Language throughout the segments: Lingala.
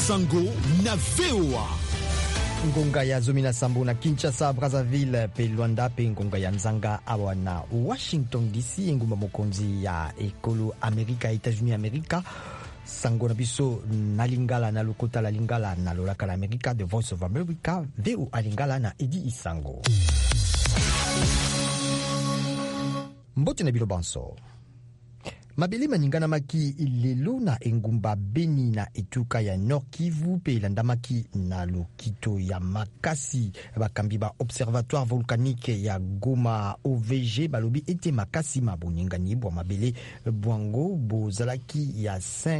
Sango na VOA. Ngonga ya Zomina Sambo na Kinshasa, Brazzaville pe Luanda pe ngonga ya Nzanga awa na Washington DC, ngumba mokonzi ya ekolo Amerika, États-Unis Amerika. Sango na biso na lingala na lokota la lingala na lolaka la Amerika, The Voice of America, VOA lingala na Edi Isango. Mbote na bilo banso. Mabele maningana maki lelo na engumba Beni na etuka ya Nord Kivu pe landamaki na lokito ya makasi bakambi ba observatoire volcanique ya Goma OVG balobi ete makasi maboningani bwa mabele bwango bozalaki ya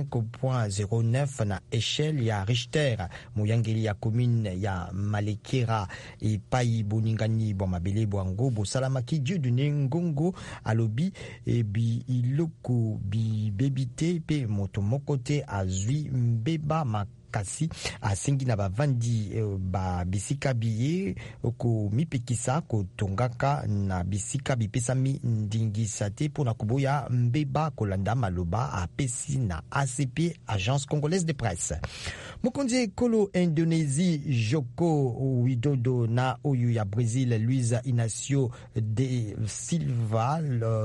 5.09 na échelle ya Richter moyangeli ya commune ya Malekera epai boningani bwa mabele bwango bosalamaki Dieudonné Ngongo alobi bi iloko bibebite pe moto mokote azwi mbeba makasi asengi na bavandi ba bisika biye ko mipekisa ko tongaka na bisika bipesami ndingisa te pona kuboya mbeba kolanda maloba apesi na ACP, Agence Congolaise de Presse. Mokonzi ekolo Indonésie Joko Widodo na oyu ya Brésil Luiz Inácio de Silva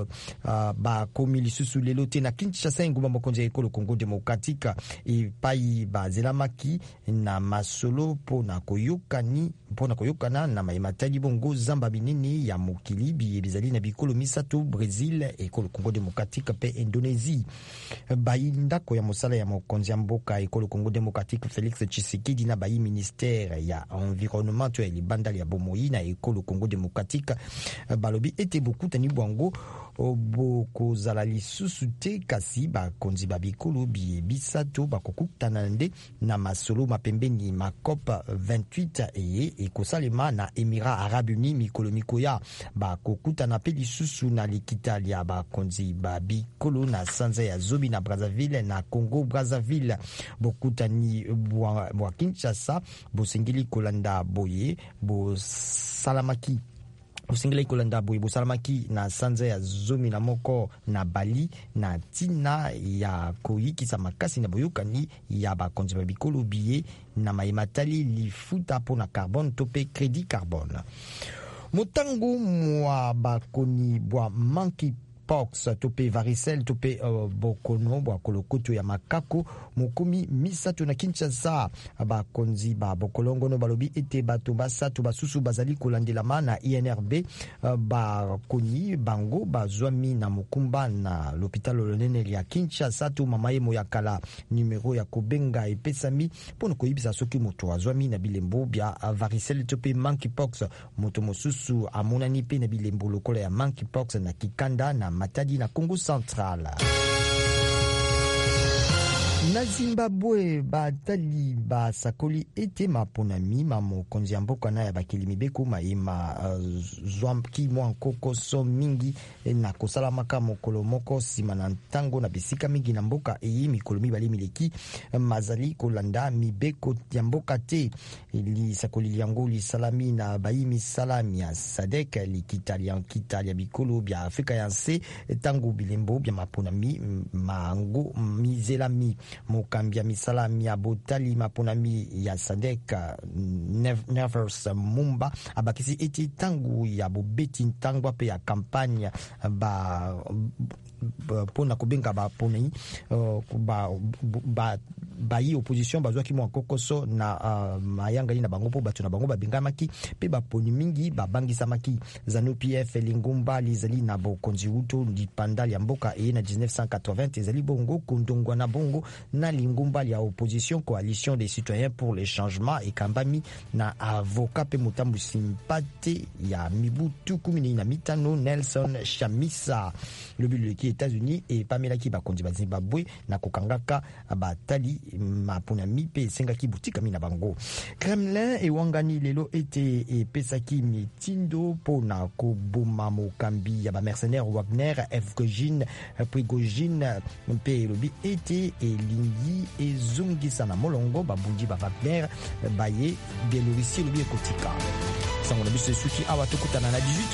ba komi lisusu lelo te na Kinshasa nguma mokonzi ekolo Congo Démocratique epai bazelamaki na masolo pona koyokana na maimatali bongo zamba binini ya mokili bizali na bikolo misato Brésil ekolo Congo Démocratique pe Indonésie bayindako ya mosala ya mokonzi ya mboka ekolo Congo Démocratique Félix Tshisekedi na bayi ministère ya environnement to ya libandali ya bomoi na ekolo Congo Démocratique balobi ete bokutani bwango bokozala lisusu te kasi bakonzi babikolo bisato bakokutana nde na masolo mapembeni ma COP 28 eye ekosalema na Émirats Arabes Unis mikolo mikoya bakokutana pe lisusu na likitali ya bakonzi babikolo na sanza ya Zobi na Brazzaville na Congo Brazzaville bokutani bwa Kinshasa bosengeli kolanda boye bosalamaki bosalamaki na sanza ya Zomi na moko na Bali na tina ya koyikisa makasi na boyokani ya bakonzi babikolo biye na maimatali lifuta pona carbone tope crédit carbone. Motango mwa bakoni bwa monkeypox tope varicelle tope bokono bwa kolokoto ya makako mokomi misato na Kinshasa bakonzi ba bokolongono balobi ete bato basato basusu bazali kolandelama na INRB bakoni bango bazwami na mokumba na l'hôpital lonene ya Kinshasa to mamayemo ya kala numero ya kobenga epesami pona koyibisa soki moto azwami na bilembo bya varicelle tope monkeypox moto mosusu amonani pe na bilembo lokola ya monkeypox na Kikanda na Matadi na Congo Central. Na Zimbabwe batali basakoli ete maponami mamokonzi ya mboka na ya bakili mibeko maima zwamki mwa kokoso mingi na kosalamaka mokolo moko sima na ntango na bisika mingi na mboka eye mikolo mibale mileki mazali kolanda mibeko ya mboka te lisakoli yango lisalami na bayimi salami ya SADC likitali ya bikolo bya Afrika ya nse tango bilembo bya maponami mango mizelami mokambia misalami ya botali maponami ya SADC Nevers Mumba abakisi eti tangu ya bobeti ntangwa pe ya kampanya pona kobenga baponi bayi opposition bazwaki mwa kokoso na mayangani na bango po bato na bango babengamaki pe baponi mingi babangisamaki ZANU-PF Lingumba lizali na bokonzi uto lipandali ya mboka eye na 1980 ezali bongo kondongwa na bongo na Lingumba ya opposition coalition des citoyens pour le changement ekambami na avocat pe motambu simpate ya mibutu 15 Nelson Chamisa lobileki États-Unis et Pamela ki bakonzi ba Zimbabwe na kokangaka batali maponami pe sengaki butika mina bango. Kremlin e wangani lelo ete e pesaki mitindo pona koboma mokambi ya ba mercenaire Wagner Evgeny Prigozhin pe lobi ete elingi ezongisa na molongo babungi ba Wagner baye Biélorussie lobi ekotika. Sango na biso suki awa tokutana na 18